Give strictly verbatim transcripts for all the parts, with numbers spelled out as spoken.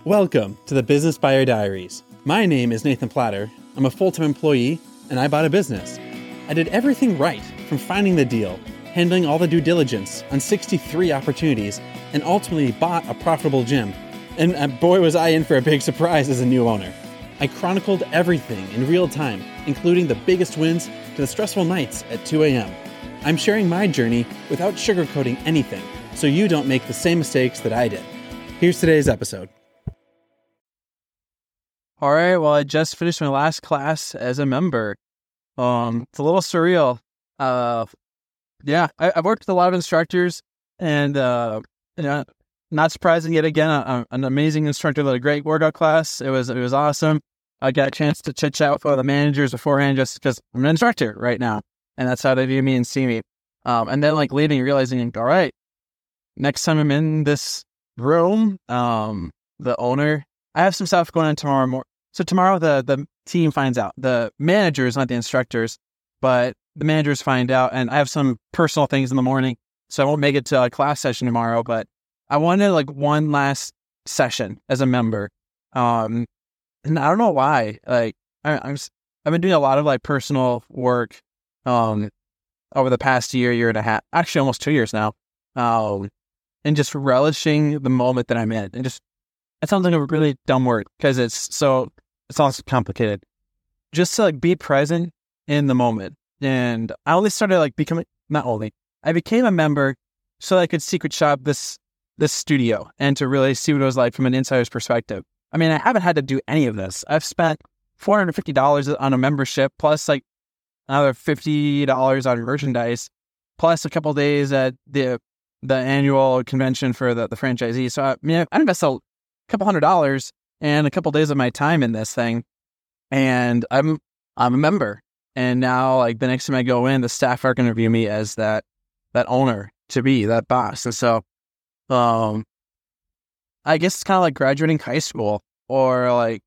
Welcome to the Business Buyer Diaries. My name is Nathan Platter. I'm a full-time employee, and I bought a business. I did everything right, from finding the deal, handling all the due diligence on sixty-three opportunities, and ultimately bought a profitable gym. And uh, boy, was I in for a big surprise as a new owner. I chronicled everything in real time, including the biggest wins to the stressful nights at two a.m. I'm sharing my journey without sugarcoating anything, so you don't make the same mistakes that I did. Here's today's episode. All right, well, I just finished my last class as a member. Um, it's a little surreal. Uh, yeah, I, I've worked with a lot of instructors, and uh, you know, not surprising yet again, a, an amazing instructor led a great workout class. It was it was awesome. I got a chance to chit chat with one of the managers beforehand, just because I'm an instructor right now, and that's how they view me and see me. Um, and then like leaving, realizing, all right, next time I'm in this room, um, the owner, I have some stuff going on tomorrow morning. So tomorrow the, the team finds out. The managers, not the instructors, but the managers find out. And I have some personal things in the morning, so I won't make it to a class session tomorrow. But I wanted like one last session as a member. Um, and I don't know why. Like I, I'm, I've been doing a lot of like personal work um, over the past year, year and a half, actually almost two years now. Um, and just relishing the moment that I'm in, and just it sounds like a really dumb word because it's so. It's also complicated. Just to like be present in the moment. And I only started like becoming, not only, I became a member so I could secret shop this this studio and to really see what it was like from an insider's perspective. I mean, I haven't had to do any of this. I've spent four hundred fifty dollars on a membership, plus like another fifty dollars on merchandise, plus a couple of days at the the annual convention for the, the franchisee. So I mean, I invested a couple hundred dollars and a couple days of my time in this thing, and I'm I'm a member. And now, like the next time I go in, the staff are going to view me as that that owner to be that boss. And so, um, I guess it's kind of like graduating high school, or like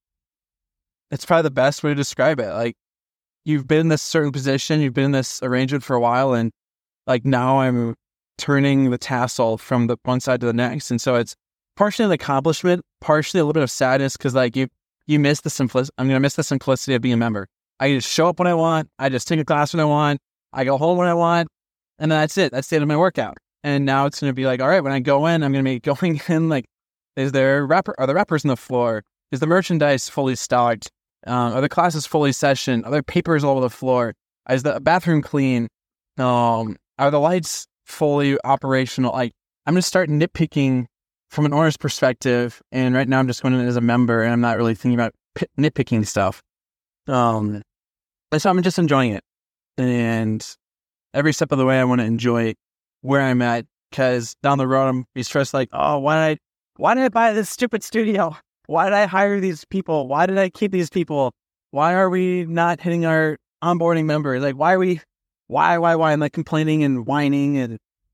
it's probably the best way to describe it. Like you've been in this certain position, you've been in this arrangement for a while, and like now I'm turning the tassel from the one side to the next, and so it's partially an accomplishment, partially a little bit of sadness because like you you miss the simplicity. I'm gonna miss the simplicity of being a member. I just show up when I want. I just take a class when I want. I go home when I want, and then that's it. That's the end of my workout. And now it's gonna be like, all right, when I go in, I'm gonna be going in like, is there rapper? Are the rappers on the floor? Is the merchandise fully stocked? Um, are the classes fully sessioned? Are there papers all over the floor? Is the bathroom clean? Um, are the lights fully operational? Like I'm gonna start nitpicking from an owner's perspective, and right now I'm just going in as a member, and I'm not really thinking about p- nitpicking stuff. Um, so I'm just enjoying it, and every step of the way, I want to enjoy where I'm at, because down the road, I'm be stressed like, oh, why did I, why did I buy this stupid studio? Why did I hire these people? Why did I keep these people? Why are we not hitting our onboarding members? Like, why are we, why, why, why? I'm like complaining and whining, and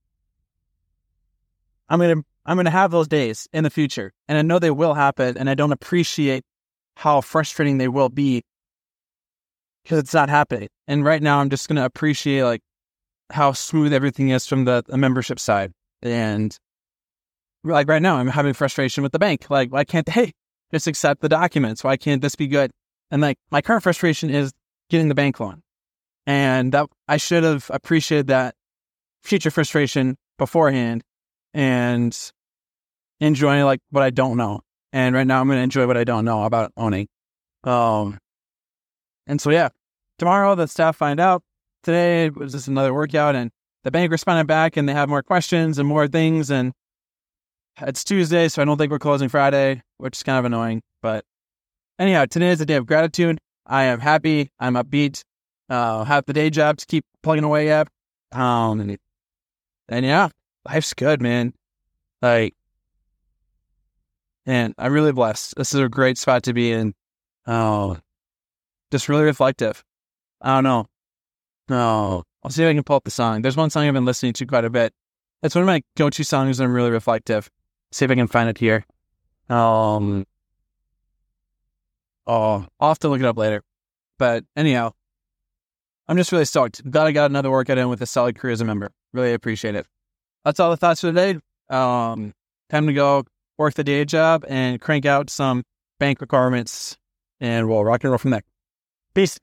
I'm gonna. I'm going to have those days in the future, and I know they will happen, and I don't appreciate how frustrating they will be because it's not happening. And right now, I'm just going to appreciate like how smooth everything is from the, the membership side. And like right now, I'm having frustration with the bank. Like, why can't they just accept the documents? Why can't this be good? And like my current frustration is getting the bank loan, and that I should have appreciated that future frustration beforehand and enjoying like what I don't know. And right now I'm going to enjoy what I don't know about owning. Um, and so, yeah, tomorrow the staff find out. Today was just another workout, and the bank responded back, and they have more questions and more things. And it's Tuesday, so I don't think we're closing Friday, which is kind of annoying. But anyhow, today is a day of gratitude. I am happy. I'm upbeat. Uh, have the day job to keep plugging away at. Um, and, and yeah, life's good, man. Like, and I'm really blessed. This is a great spot to be in. Oh, just really reflective. I don't know. No, I'll see if I can pull up the song. There's one song I've been listening to quite a bit. It's one of my go-to songs when I'm really reflective. See if I can find it here. Um, oh, I'll have to look it up later. But anyhow, I'm just really stoked. Glad I got another workout in with a solid career as a member. Really appreciate it. That's all the thoughts for today. Um, time to go work the day job, and crank out some bank requirements, and we'll rock and roll from there. Peace.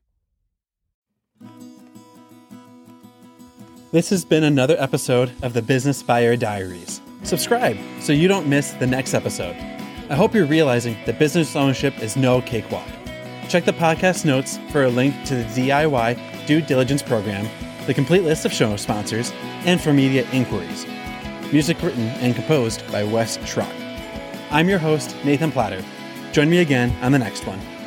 This has been another episode of the Business Buyer Diaries. Subscribe so you don't miss the next episode. I hope you're realizing that business ownership is no cakewalk. Check the podcast notes for a link to the D I Y due diligence program, the complete list of show sponsors, and for media inquiries. Music written and composed by Wes Schrock. I'm your host, Nathan Platter. Join me again on the next one.